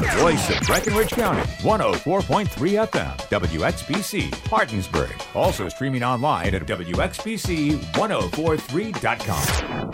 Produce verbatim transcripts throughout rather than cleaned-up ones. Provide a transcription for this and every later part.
The voice of Breckenridge County, one oh four point three F M, W X B C, Martinsburg. Also streaming online at W X B C ten forty-three dot com.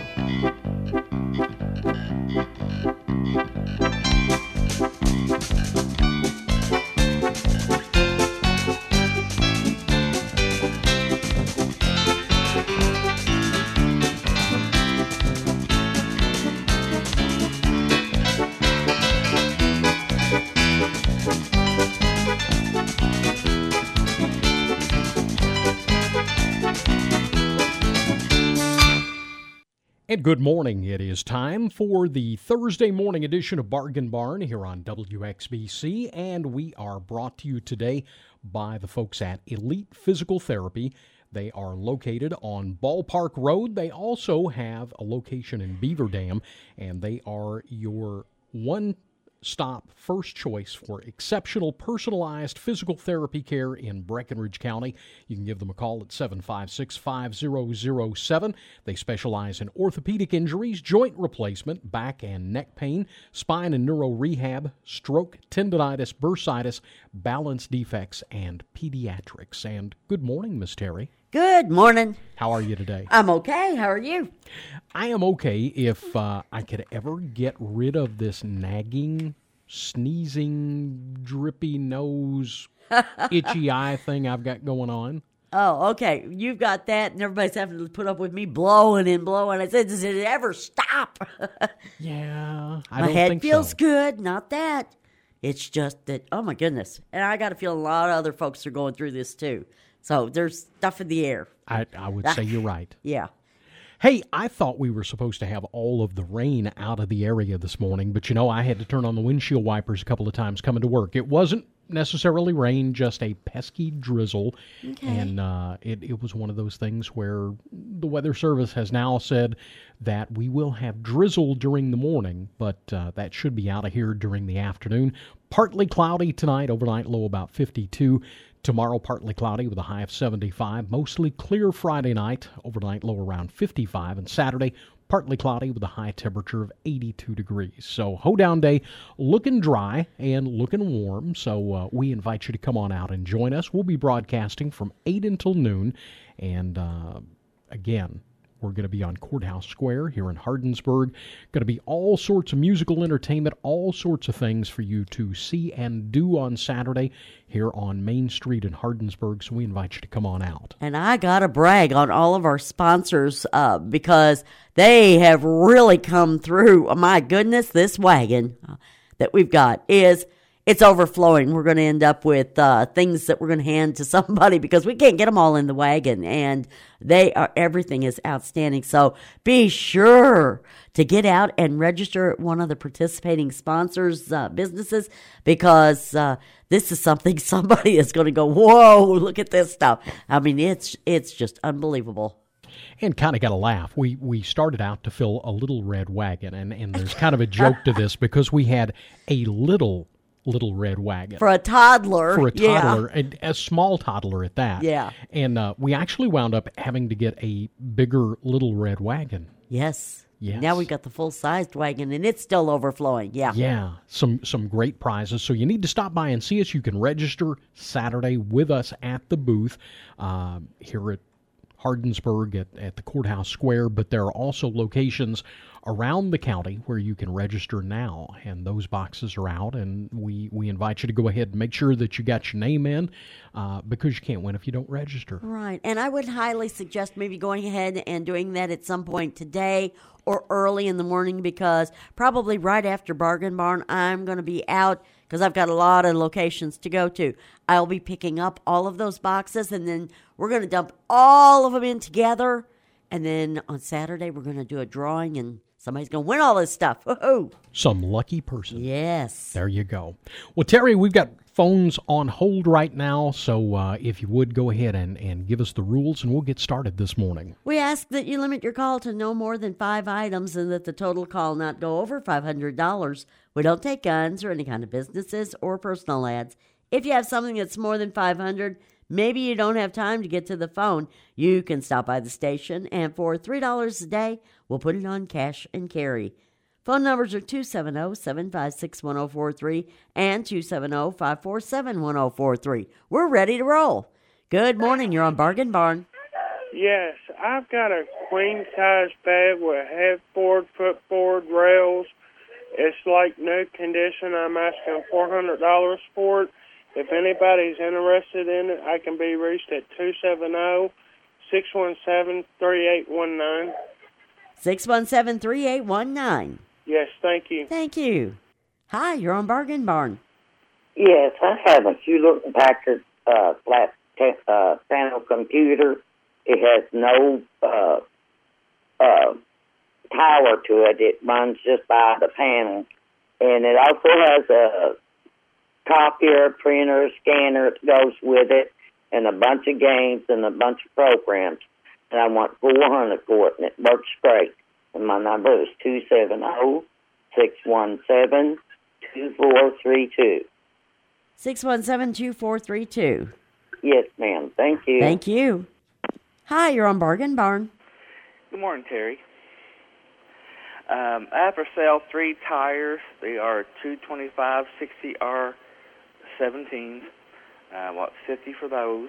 And good morning. It is time for the Thursday morning edition of Bargain Barn here on W X B C, and we are brought to you today by the folks at Elite Physical Therapy. They are located on Ballpark Road. They also have a location in Beaver Dam, and they are your one stop first choice for exceptional personalized physical therapy care in Breckenridge County. You can give them a call at seven five six, five zero zero seven. They specialize in orthopedic injuries, joint replacement, back and neck pain, spine and neuro rehab, stroke, tendonitis, bursitis, balance defects, and pediatrics. And good morning, Miss Terry. Good morning. How are you today? I'm okay. How are you? I am okay. If uh, I could ever get rid of this nagging, sneezing, drippy nose, itchy eye thing I've got going on. Oh, okay. You've got that, and everybody's having to put up with me blowing and blowing. I said, does it ever stop? Yeah, I my don't head think feels so. good. Not that. It's just that, oh, my goodness. And I got to feel a lot of other folks are going through this, too. So there's stuff in the air. I, I would say you're right. Yeah. Hey, I thought we were supposed to have all of the rain out of the area this morning, but you know, I had to turn on the windshield wipers a couple of times coming to work. It wasn't necessarily rain, just a pesky drizzle. Okay. And uh, it, it was one of those things where the Weather Service has now said that we will have drizzle during the morning, but uh, that should be out of here during the afternoon. Partly cloudy tonight, overnight low about fifty-two. Tomorrow, partly cloudy with a high of seventy-five. Mostly clear Friday night, overnight low around fifty-five. And Saturday, partly cloudy with a high temperature of eighty-two degrees. So, hoedown day, looking dry and looking warm. So, uh, we invite you to come on out and join us. We'll be broadcasting from eight until noon. And, uh, again, we're going to be on Courthouse Square here in Hardinsburg. Going to be all sorts of musical entertainment, all sorts of things for you to see and do on Saturday here on Main Street in Hardinsburg. So we invite you to come on out. And I got to brag on all of our sponsors uh, because they have really come through. My goodness, this wagon that we've got is... it's overflowing. We're going to end up with uh, things that we're going to hand to somebody because we can't get them all in the wagon, and they are everything is outstanding. So be sure to get out and register at one of the participating sponsors' uh, businesses because uh, this is something somebody is going to go, whoa, look at this stuff. I mean, it's it's just unbelievable. And kind of got to laugh. We we started out to fill a little red wagon, and, and there's kind of a joke to this because we had a little little red wagon. For a toddler. For a toddler, yeah. a, a small toddler at that. Yeah. And uh, we actually wound up having to get a bigger little red wagon. Yes. Yes. Now we've got the full-sized wagon, and it's still overflowing. Yeah. Yeah. Some some great prizes. So you need to stop by and see us. You can register Saturday with us at the booth uh, here at Hardinsburg at, at the Courthouse Square, but there are also locations around the county where you can register now, and those boxes are out, and we, we invite you to go ahead and make sure that you got your name in uh, because you can't win if you don't register. Right, and I would highly suggest maybe going ahead and doing that at some point today or early in the morning because probably right after Bargain Barn, I'm going to be out because I've got a lot of locations to go to. I'll be picking up all of those boxes, and then we're going to dump all of them in together, and then on Saturday we're going to do a drawing, and somebody's going to win all this stuff. Woohoo! Some lucky person. Yes. There you go. Well, Terry, we've got phones on hold right now, so uh, if you would go ahead and, and give us the rules, and we'll get started this morning. We ask that you limit your call to no more than five items and that the total call not go over five hundred dollars. We don't take guns or any kind of businesses or personal ads. If you have something that's more than five hundred dollars, maybe you don't have time to get to the phone, you can stop by the station, and for three dollars a day, we'll put it on cash and carry. Phone numbers are two seven zero, seven five six, one zero four three and two seven zero, five four seven, one zero four three. We're ready to roll. Good morning. You're on Bargain Barn. Yes, I've got a queen-size bed with headboard, footboard, rails. It's like new condition. I'm asking four hundred dollars for it. If anybody's interested in it, I can be reached at two seven zero, six one seven, three eight one nine. six one seven, three eight one nine. Yes, thank you. Thank you. Hi, you're on Bargain Barn. Yes, I have a Hewlett Packard uh, flat te- uh, panel computer. It has no uh, uh, power to it. It runs just by the panel. And it also has a copier, printer, scanner that goes with it, and a bunch of games and a bunch of programs. And I want four hundred dollars for it, and it works great. And my number is two seven zero, six one seven, two four three two. six one seven, two four three two. Yes, ma'am. Thank you. Thank you. Hi, you're on Bargain Barn. Good morning, Terry. Um, I have for sale three tires. They are two twenty-five sixty R seventeens. I want fifty for those.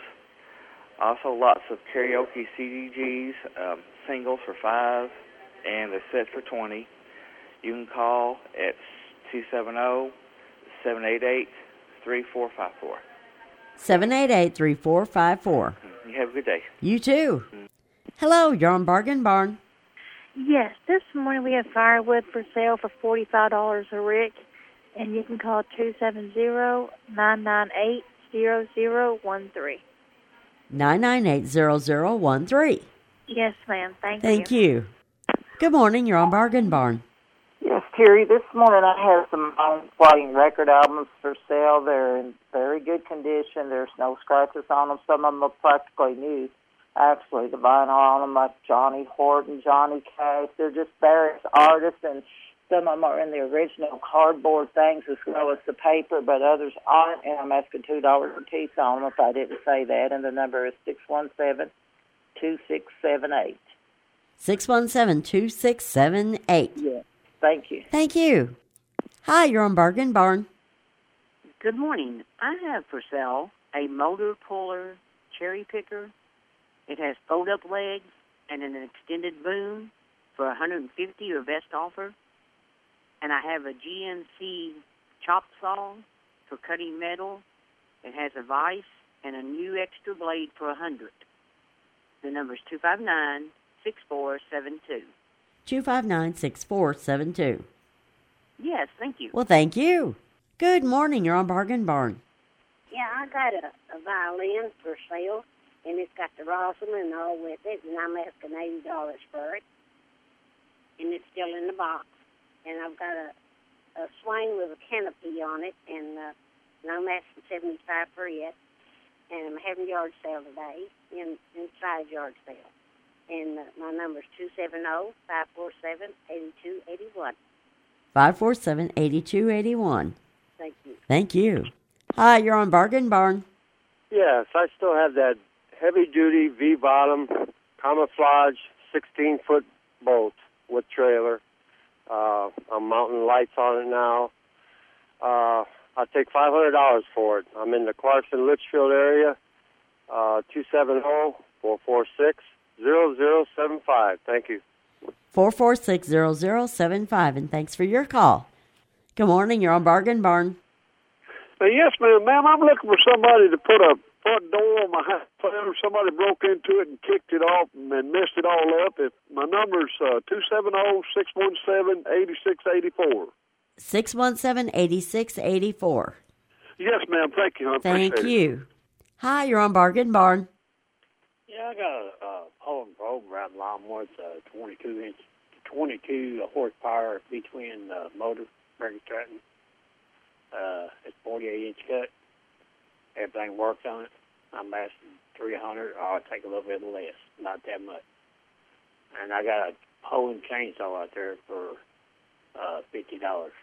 Also, lots of karaoke C D Gs, um, singles for five, and they're set for twenty. You can call at two seven zero, seven eight eight, three four five four. seven eight eight, three four five four. You have a good day. You too. Hello, you're on Bargain Barn. Yes, this morning we have firewood for sale for forty-five dollars a rick, and you can call two seven zero, nine nine eight, zero zero one three. nine nine eight, zero zero one three. Yes, ma'am. Thank, Thank you. you. Good morning, you're on Bargain Barn. Yes, Terry, this morning I have some on-flying record albums for sale. They're in very good condition. There's no scratches on them. Some of them are practically new. Actually, the vinyl on them, like Johnny Horton, Johnny Cash, they're just various artists, and some of them are in the original cardboard things as well as the paper, but others aren't, and I'm asking two dollars a piece on them if I didn't say that, and the number is six one seven, two six seven eight. six one seven, two six seven eight. Yes, thank you. Thank you. Hi, you're on Bargain Barn. Good morning. I have for sale a motor puller cherry picker. It has fold-up legs and an extended boom for one hundred fifty dollars or best offer. And I have a G N C chop saw for cutting metal. It has a vise and a new extra blade for one hundred dollars. The number is two five nine, six four seven two. two five nine, six four seven two. Yes, thank you. Well, thank you. Good morning, you're on Bargain Barn. Yeah, I got a, a violin for sale, and it's got the Rossum and all with it, and I'm asking eighty dollars for it. And it's still in the box. And I've got a, a swing with a canopy on it, and, uh, and I'm asking seventy-five dollars for it. And I'm having yard sale today, in, inside yard sale. And uh, my number is two seven zero, five four seven, eight two eight one. five four seven, eight two eight one. Thank you. Thank you. Hi, you're on Bargain Barn. Yes, I still have that heavy-duty V-bottom camouflage sixteen-foot boat with trailer. Uh, I'm mounting lights on it now. Uh, I'll take five hundred dollars for it. I'm in the Clarkson Litchfield area, uh, two seven zero, four four six, zero zero seven five. Thank you. four four six, zero zero seven five, and thanks for your call. Good morning, you're on Bargain Barn. Uh, yes, ma'am. Ma'am, I'm looking for somebody to put a front door on my house. Somebody broke into it and kicked it off and messed it all up. If my number's uh, two seven zero, six one seven, eight six eight four. six one seven, eight six eight four. Yes, ma'am. Thank you. I Thank appreciate you. it. Hi, you're on Bargain Barn. Yeah, I got a uh, Poland program lawnmower. It's a twenty-two inch, twenty-two horsepower between uh, motor, American Stratton. Uh, it's forty-eight inch cut. Everything works on it. I'm asking three hundred. I'll take a little bit less, not that much. And I got a Poland chainsaw out there for uh, fifty dollars.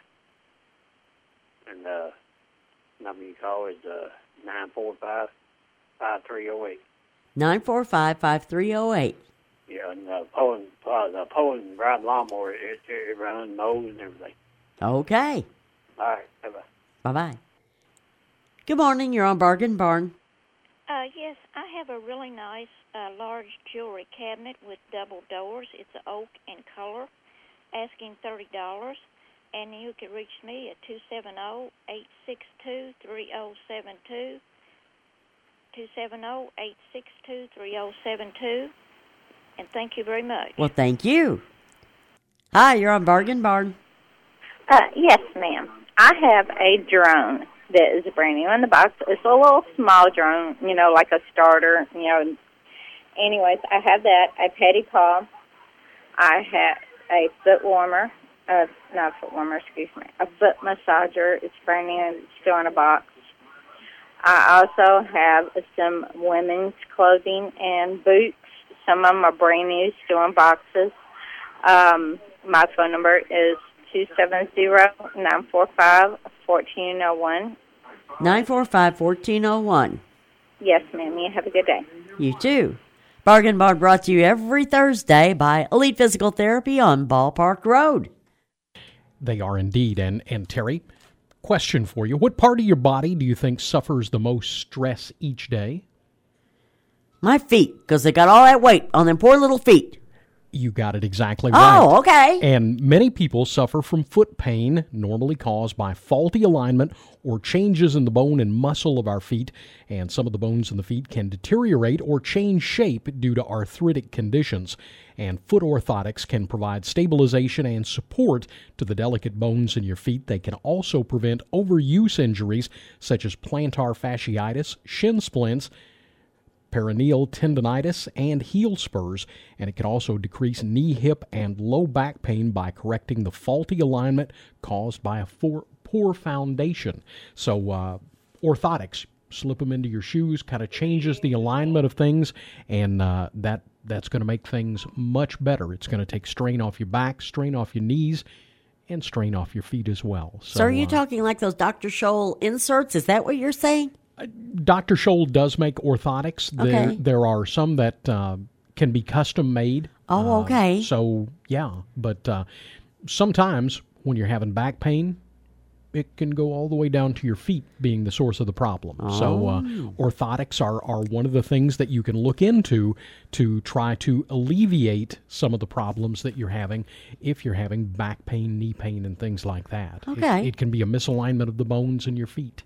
And uh, number you call is uh, nine four five, five three zero eight. nine four five, five three zero eight. Yeah, and the pulling, uh, the pulling ride lawnmower, it, it, it runs, mows, and everything. Okay. All right, bye-bye. Bye-bye. Good morning. You're on Bargain Barn. Uh, yes, I have a really nice uh, large jewelry cabinet with double doors. It's oak in color, asking thirty dollars. And you can reach me at two seven zero, eight six two, three zero seven two, two seven zero, eight six two, three zero seven two. And thank you very much. Well, thank you. Hi, you're on Bargain Barn. Uh, yes, ma'am. I have a drone that is brand new in the box. It's a little small drone, you know, like a starter, you know. Anyways, I have that, a petty paw. I have a foot warmer, uh, not a foot warmer, excuse me, a foot massager. It's brand new, it's still in a box. I also have some women's clothing and boots. Some of them are brand new, still in boxes. Um, my phone number is two seven zero, nine four five, one four zero one. nine four five, one four zero one. Yes, ma'am. You have a good day. You too. Bargain Barn brought to you every Thursday by Elite Physical Therapy on Ballpark Road. They are indeed. And, and Terry, question for you. What part of your body do you think suffers the most stress each day? My feet, because they got all that weight on them poor little feet. You got it exactly right. Oh, okay. And many people suffer from foot pain, normally caused by faulty alignment or changes in the bone and muscle of our feet. And some of the bones in the feet can deteriorate or change shape due to arthritic conditions. And foot orthotics can provide stabilization and support to the delicate bones in your feet. They can also prevent overuse injuries such as plantar fasciitis, shin splints, perineal tendonitis, and heel spurs, and it can also decrease knee, hip, and low back pain by correcting the faulty alignment caused by a poor, poor foundation. So uh, orthotics, slip them into your shoes, kind of changes the alignment of things, and uh, that that's going to make things much better. It's going to take strain off your back, strain off your knees, and strain off your feet as well. So, so are you uh, talking like those Doctor Scholl inserts? Is that what you're saying? Doctor Scholl does make orthotics. There, Okay. there are some that uh, can be custom made. Oh, okay. Uh, so, yeah. But uh, sometimes when you're having back pain, it can go all the way down to your feet being the source of the problem. So uh, Oh. orthotics are, are one of the things that you can look into to try to alleviate some of the problems that you're having if you're having back pain, knee pain, and things like that. It- Okay. It, can be a misalignment of the bones in your feet.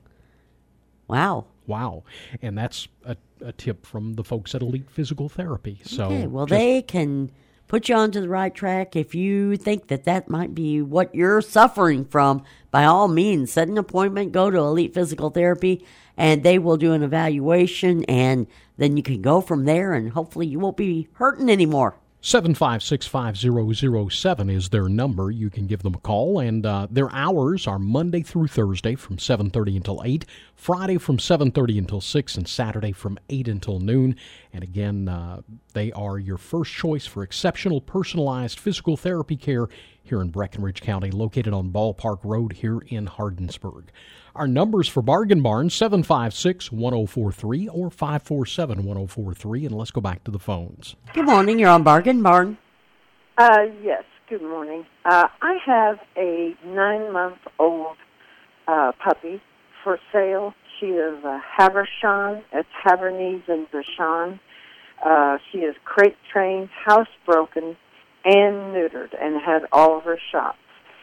Wow. Wow. And that's a, a tip from the folks at Elite Physical Therapy. So Okay, well, just- they can put you onto the right track. If you think that that might be what you're suffering from, by all means, set an appointment, go to Elite Physical Therapy, and they will do an evaluation, and then you can go from there, and hopefully you won't be hurting anymore. seven five six five zero zero seven is their number. You can give them a call, and uh, their hours are Monday through Thursday from seven thirty until eight, Friday from seven thirty until six, and Saturday from eight until noon. And again, uh, they are your first choice for exceptional personalized physical therapy care here in Breckenridge County, located on Ballpark Road here in Hardensburg. Our numbers for Bargain Barn, seven five six, one zero four three or five four seven, one zero four three. And let's go back to the phones. Good morning. You're on Bargain Barn. Uh, yes, good morning. Uh, I have a nine-month-old uh, puppy for sale. She is a Havershon. It's Havernies and Vashon. Uh, she is crate-trained, housebroken, and neutered, and had all of her shots.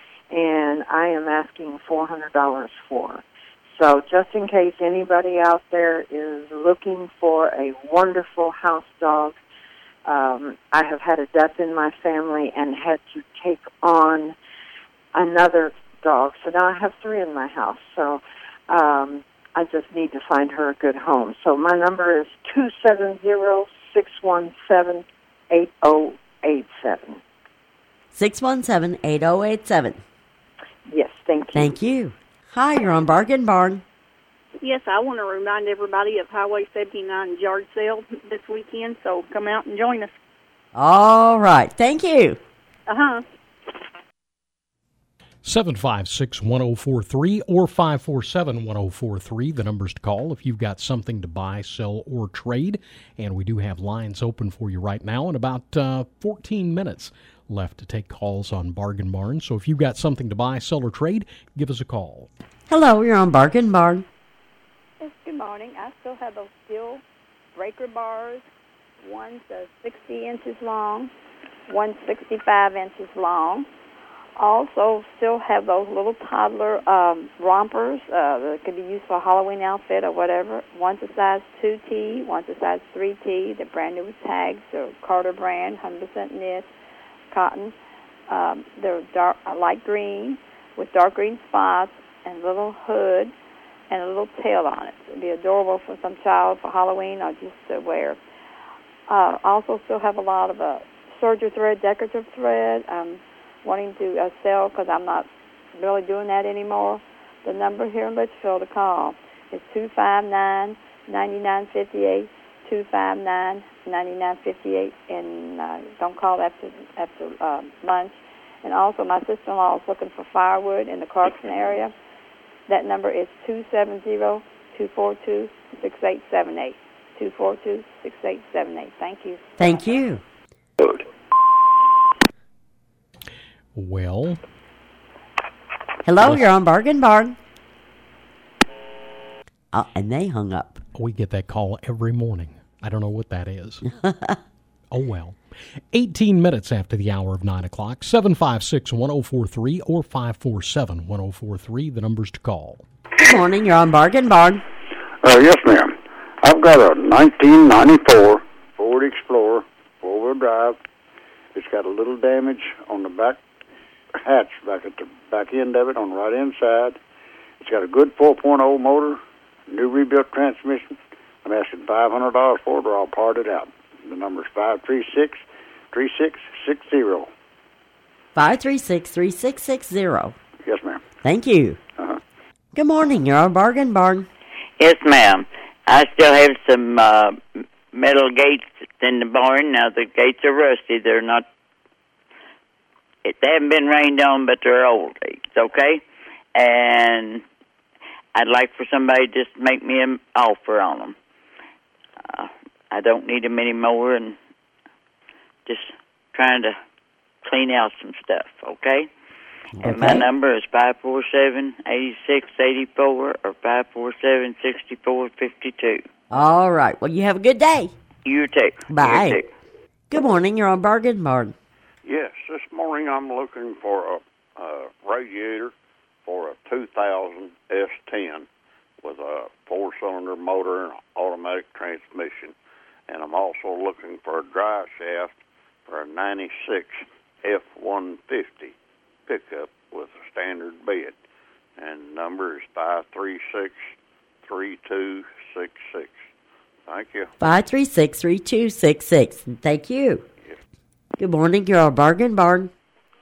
And I am asking four hundred dollars for her. So just in case anybody out there is looking for a wonderful house dog, um, I have had a death in my family and had to take on another dog. So now I have three in my house. So um, I just need to find her a good home. So my number is two seven zero, six one seven, eight zero eight seven. six one seven, eight zero eight seven. Yes, thank you. Thank you. Hi, you're on Bargain Barn. Yes, I want to remind everybody of Highway seventy-nine's yard sale this weekend, so come out and join us. All right. Thank you. Uh-huh. seven five six, one oh four three or five four seven, one oh four three, the numbers to call if you've got something to buy, sell, or trade. And we do have lines open for you right now in about uh, fourteen minutes left to take calls on Bargain Barn. So if you've got something to buy, sell, or trade, give us a call. Hello, you're on Bargain Barn. Yes, good morning. I still have those steel breaker bars. One's uh, sixty inches long, one's sixty-five inches long. Also, still have those little toddler um, rompers uh, that can be used for a Halloween outfit or whatever. One's a size two T, one's a size three T. They're brand new with tags. They're Carter brand, one hundred percent knit, cotton. Um, they're dark, uh, light green with dark green spots and a little hood and a little tail on it. It would be adorable for some child for Halloween or just to wear. Uh, also still have a lot of uh, serger thread, decorative thread. Um, wanting to uh, sell because I'm not really doing that anymore. The number here in Litchfield to call is two five nine, nine nine five eight, two five nine, nine nine five eight, and uh, don't call after after uh, lunch. And also my sister-in-law is looking for firewood in the Clarkson area. That number is two seven zero, two four two, six eight seven eight, two four two, six eight seven eight. Thank you. Thank you. Well. Hello, you're on Bargain Barn. Oh, and they hung up. We get that call every morning. I don't know what that is. Oh, well. eighteen minutes after the hour of nine o'clock, seven five six, one oh four three or five four seven, one oh four three, the numbers to call. Good morning, you're on Bargain Barn. Uh, yes, ma'am. I've got a nineteen ninety-four Ford Explorer, four-wheel drive. It's got a little damage on the back hatch, back at the back end of it, on the right hand side. It's got a good four point oh motor, new rebuilt transmission. I'm asking five hundred dollars for it, or I'll part it out. The number's five three six, three six six zero. five three six, three six six zero. Yes, ma'am. Thank you. Uh-huh. Good morning, you're on Bargain Barn. Yes, ma'am. I still have some uh, metal gates in the barn. Now, the gates are rusty. They're not, it, they haven't been rained on, but they're old gates, okay? And I'd like for somebody to just make me an offer on them. Uh, I don't need them anymore, and just trying to clean out some stuff, okay? Okay. And my number is five four seven, eight six eight four or five four seven, six four five two. All right. Well, you have a good day. You too. Bye. You too. Good morning. You're on Bargain Barn. Yes, this morning I'm looking for a, a radiator for a two thousand S ten with a four-cylinder motor and automatic transmission. And I'm also looking for a drive shaft for a ninety-six F one fifty pickup with a standard bed. And number is five three six, three two six six. Thank you. five three six, three two six six. Thank you. Yes. Good morning. You're on Bargain Barn.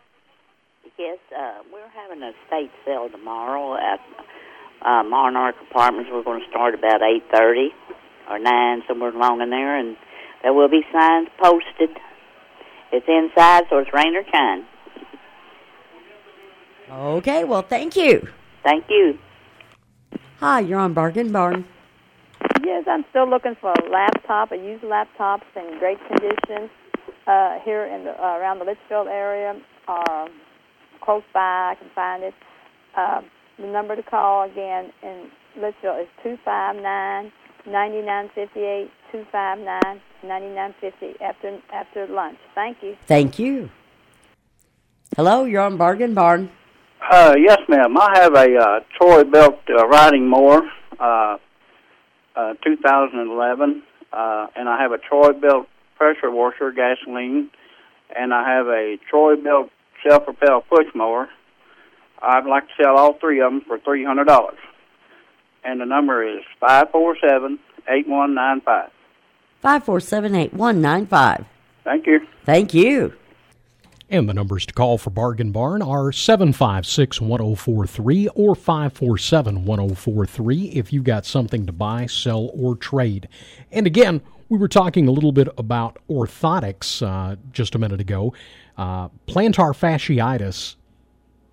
Yes, uh, we're having a estate sale tomorrow at uh, Monarch Apartments. We're going to start about eight thirty or nine, somewhere along in there, and there will be signs posted. It's inside, so it's rain or shine. Okay, well, thank you. Thank you. Hi, you're on Bargain Barn. Yes, I'm still looking for a laptop, a used laptop in great condition uh, here in the, uh, around the Litchfield area or close by. I can find it. Uh, the number to call again in Litchfield is two five nine, nine nine five eight, two five nine, nine nine five eight after, after lunch. Thank you. Thank you. Hello, you're on Bargain Barn. Uh, yes, ma'am. I have a uh, Troy-built uh, riding mower, uh, uh, two thousand eleven, uh, and I have a Troy-built pressure washer, gasoline, and I have a Troy-built self-propelled push mower. I'd like to sell all three of them for three hundred dollars. And the number is five four seven, eight one nine five. five four seven, eight one nine five. Thank you. Thank you. And the numbers to call for Bargain Barn are seven five six, one oh four three or five four seven, one oh four three if you got something to buy, sell, or trade. And again, we were talking a little bit about orthotics uh, just a minute ago. Uh, plantar fasciitis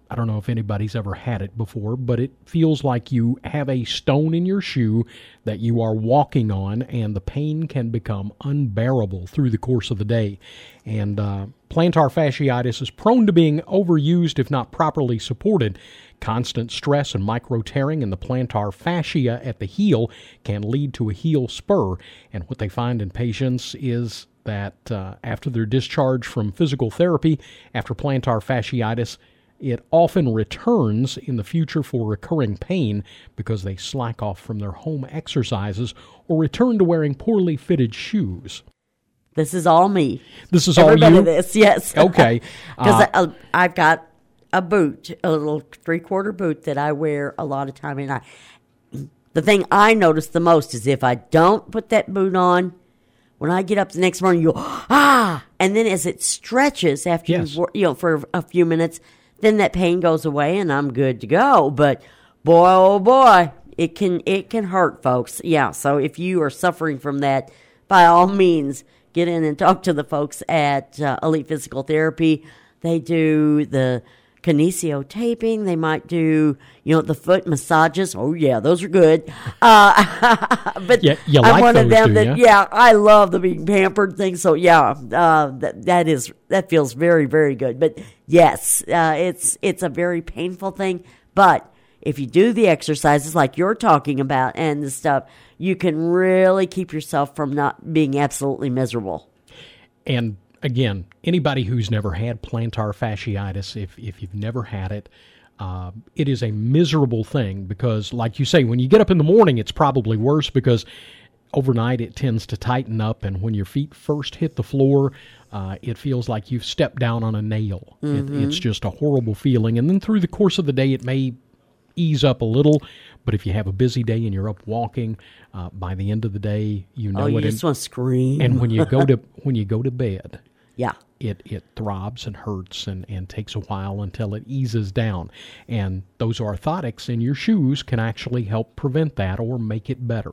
I don't know if anybody's ever had it before, but it feels like you have a stone in your shoe that you are walking on, and the pain can become unbearable through the course of the day. And uh, plantar fasciitis is prone to being overused if not properly supported. Constant stress and micro-tearing in the plantar fascia at the heel can lead to a heel spur. And what they find in patients is that uh, after their discharge from physical therapy, after plantar fasciitis, it often returns in the future for recurring pain because they slack off from their home exercises or return to wearing poorly fitted shoes. This is all me. This is Everybody all you? This, yes. Okay. Because Uh, I've got a boot, a little three-quarter boot that I wear a lot of time. And I, the thing I notice the most is if I don't put that boot on, when I get up the next morning, you go, ah! And then as it stretches after Yes. you, you know, for a few minutes, then that pain goes away and I'm good to go. But boy, oh boy, it can it can hurt, folks. Yeah, so if you are suffering from that, by all means, get in and talk to the folks at uh, Elite Physical Therapy. They do the kinesio taping. They might do, you know, the foot massages. Oh yeah, those are good. Uh, but Yeah, you I'm like one of those, them do that ya? yeah, I love the being pampered thing. So yeah, uh, that that is that feels very very good. But yes, uh, it's it's a very painful thing. But if you do the exercises like you're talking about and the stuff, you can really keep yourself from not being absolutely miserable. And again, anybody who's never had plantar fasciitis, if if you've never had it, uh, it is a miserable thing because, like you say, when you get up in the morning, it's probably worse because overnight it tends to tighten up, and when your feet first hit the floor, uh, it feels like you've stepped down on a nail. Mhm. It, it's just a horrible feeling, and then through the course of the day, it may ease up a little, but if you have a busy day and you're up walking, uh, by the end of the day, you know Oh, you it. just want to scream. And when you go to when you go to bed, yeah, it it throbs and hurts and, and takes a while until it eases down. And those orthotics in your shoes can actually help prevent that or make it better.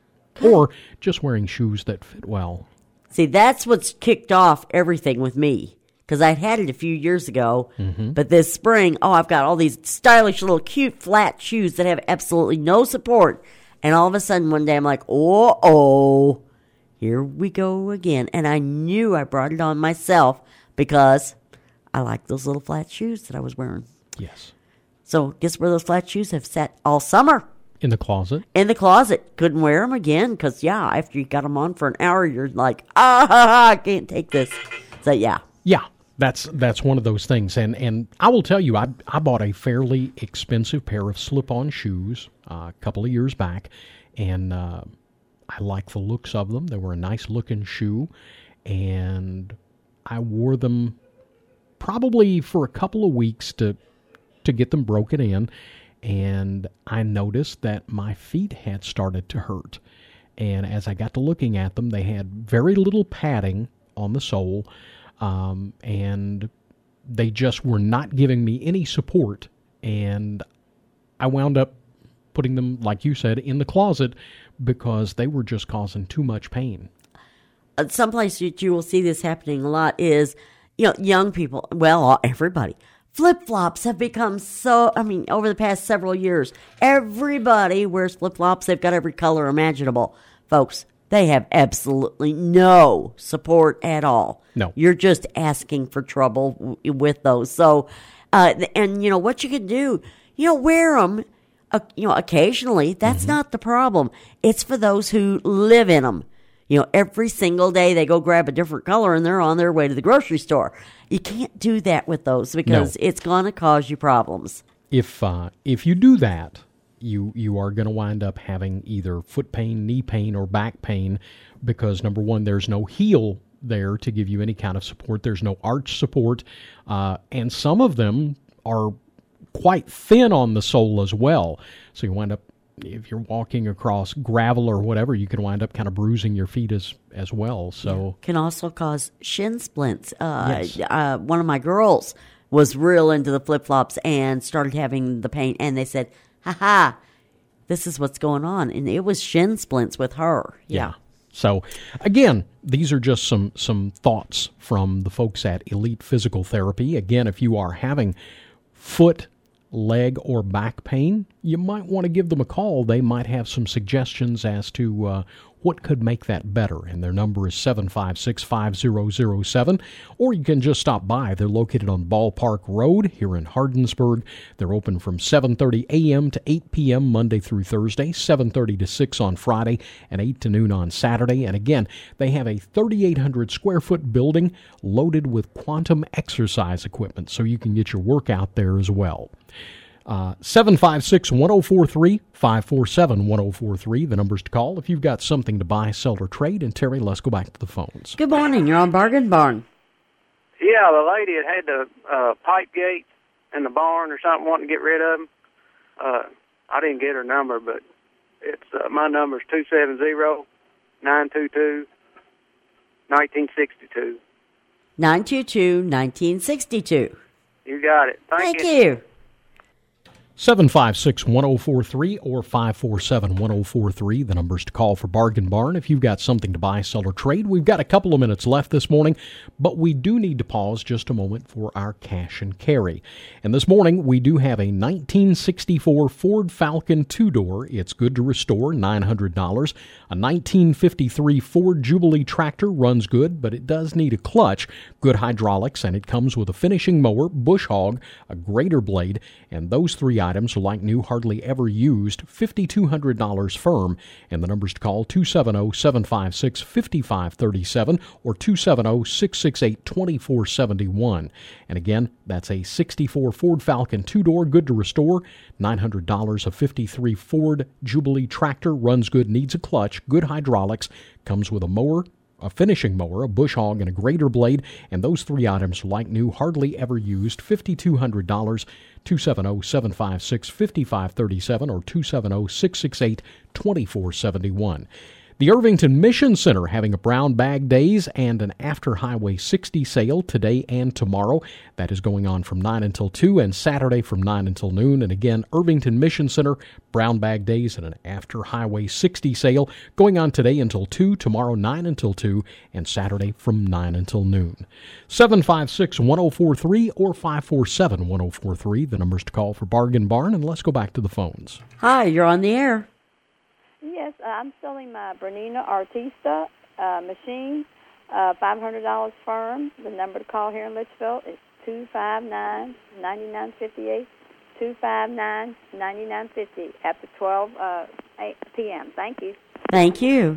Or just wearing shoes that fit well. See, that's what's kicked off everything with me. Because I'd had it a few years ago, Mhm. but this spring, oh, I've got all these stylish little cute flat shoes that have absolutely no support. And all of a sudden one day I'm like, oh, oh, here we go again. And I knew I brought it on myself because I like those little flat shoes that I was wearing. Yes. So guess where those flat shoes have sat all summer? In the closet? In the closet. Couldn't wear them again because, yeah, after you got them on for an hour, you're like, ah, I can't take this. So, yeah. Yeah. That's that's one of those things, and and I will tell you, I I bought a fairly expensive pair of slip-on shoes uh, a couple of years back, and uh, I like the looks of them. They were a nice-looking shoe, and I wore them probably for a couple of weeks to to get them broken in, and I noticed that my feet had started to hurt, and as I got to looking at them, they had very little padding on the sole. Um, and they just were not giving me any support, and I wound up putting them, like you said, in the closet because they were just causing too much pain. Uh, someplace that you will see this happening a lot is, you know, young people, well, everybody. Flip-flops have become so, I mean, over the past several years, everybody wears flip-flops. They've got every color imaginable. Folks, they have absolutely no support at all. No. You're just asking for trouble w- with those. So, uh, and, you know, what you can do, you know, wear them, uh, you know, occasionally. That's not the problem. It's for those who live in them. You know, every single day they go grab a different color and they're on their way to the grocery store. You can't do that with those because No. it's going to cause you problems. If uh, if you do that, you you are going to wind up having either foot pain, knee pain, or back pain because, number one, there's no heel there to give you any kind of support. There's no arch support, uh, and some of them are quite thin on the sole as well. So you wind up, if you're walking across gravel or whatever, you can wind up kind of bruising your feet as as well. So Can also cause shin splints. Uh, Yes. uh, one of my girls was real into the flip-flops and started having the pain, and they said, ha ha, this is what's going on. And it was shin splints with her. Yeah. So, again, these are just some, some thoughts from the folks at Elite Physical Therapy. Again, if you are having foot, leg, or back pain, you might want to give them a call. They might have some suggestions as to uh, what could make that better. And their number is seven five six, five zero zero seven. Or you can just stop by. They're located on Ballpark Road here in Hardinsburg. They're open from seven thirty a.m. to eight p.m. Monday through Thursday, seven thirty to six on Friday, and eight to noon on Saturday. And again, they have a thirty-eight hundred square foot building loaded with quantum exercise equipment, so you can get your workout there as well. Uh, seven five six, one oh four three, five four seven, one oh four three, the numbers to call if you've got something to buy, sell, or trade. And Terry, let's go back to the phones. Good morning. You're on Bargain Barn. Yeah, the lady that had the uh, pipe gate in the barn or something wanting to get rid of them. Uh, I didn't get her number, but it's uh, my number is two seven zero, nine two two, one nine six two. nine two two, one nine six two. You got it. Thank, Thank you. you. seven five six, one oh four three or five four seven, one oh four three, the numbers to call for Bargain Barn if you've got something to buy, sell, or trade. We've got a couple of minutes left this morning, but we do need to pause just a moment for our cash and carry. And this morning, we do have a nineteen sixty-four Ford Falcon two-door. It's good to restore, nine hundred dollars. A nineteen fifty-three Ford Jubilee tractor runs good, but it does need a clutch, good hydraulics, and it comes with a finishing mower, bush hog, a grater blade, and those three items are like new, hardly ever used, five thousand two hundred dollars firm. And the numbers to call, two seven zero, seven five six, five five three seven or two seven zero, six six eight, two four seven one. And again, that's a sixty-four Ford Falcon two-door, good to restore, nine hundred dollars. A fifty-three Ford Jubilee tractor, runs good, needs a clutch, good hydraulics, comes with a mower, a finishing mower, a bush hog, and a grater blade, and those three items are like new, hardly ever used, five thousand two hundred dollars, two seven zero, seven five six, five five three seven or two seven zero, six six eight, two four seven one. The Irvington Mission Center having a Brown Bag Days and an After Highway sixty sale today and tomorrow. That is going on from nine until two and Saturday from nine until noon. And again, Irvington Mission Center, Brown Bag Days and an After Highway sixty sale going on today until two, tomorrow nine until two, and Saturday from nine until noon. seven five six, one oh four three or five four seven, one oh four three, the numbers to call for Bargain Barn. And let's go back to the phones. Hi, you're on the air. Yes, uh, I'm selling my Bernina Artista uh, machine, uh, five hundred dollars firm. The number to call here in Litchfield is two five nine, nine nine five eight, two five nine, nine nine five eight after twelve uh, p.m. Thank you. Thank you.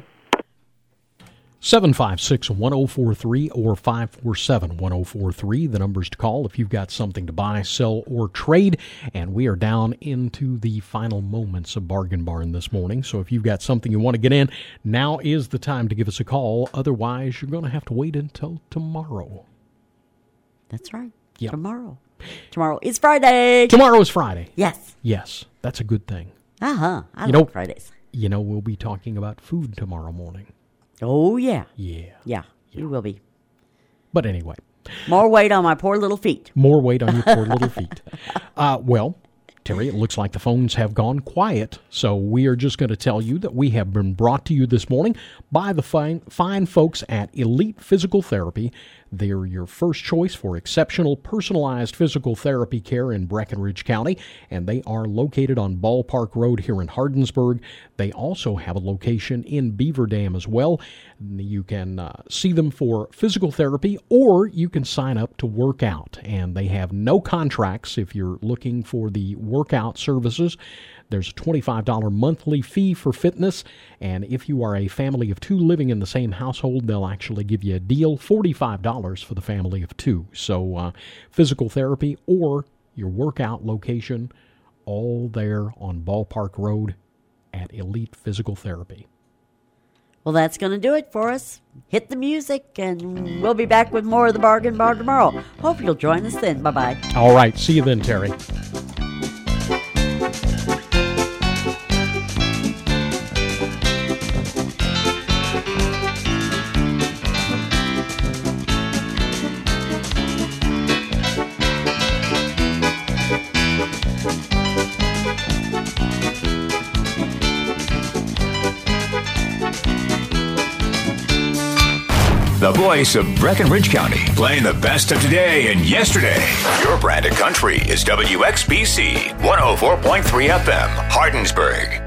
seven five six, one oh four three or five four seven, one oh four three, the numbers to call if you've got something to buy, sell, or trade. And we are down into the final moments of Bargain Barn this morning. So if you've got something you want to get in, now is the time to give us a call. Otherwise, you're going to have to wait until tomorrow. That's right. Yep. Tomorrow. Tomorrow is Friday. Tomorrow is Friday. Yes. Yes, that's a good thing. Uh-huh. I you like know, Fridays. You know, we'll be talking about food tomorrow morning. Oh, yeah. Yeah. Yeah, you will be. But anyway. More weight on my poor little feet. More weight on your poor little feet. Uh, well, Terry, it looks like the phones have gone quiet, so we are just going to tell you that we have been brought to you this morning by the fine, fine folks at Elite Physical Therapy. They're your first choice for exceptional personalized physical therapy care in Breckenridge County, and they are located on Ballpark Road here in Hardinsburg. They also have a location in Beaver Dam as well. You can uh, see them for physical therapy, or you can sign up to work out, and they have no contracts if you're looking for the workout services. There's a twenty-five dollars monthly fee for fitness, and if you are a family of two living in the same household, they'll actually give you a deal, forty-five dollars for the family of two. So uh, physical therapy or your workout location, all there on Ballpark Road at Elite Physical Therapy. Well, that's going to do it for us. Hit the music, and we'll be back with more of the Bargain Bar tomorrow. Hope you'll join us then. Bye-bye. All right. See you then, Terry. the voice of Breckenridge County, playing the best of today and yesterday. Your brand of country is W X B C one oh four point three F M, Hardinsburg.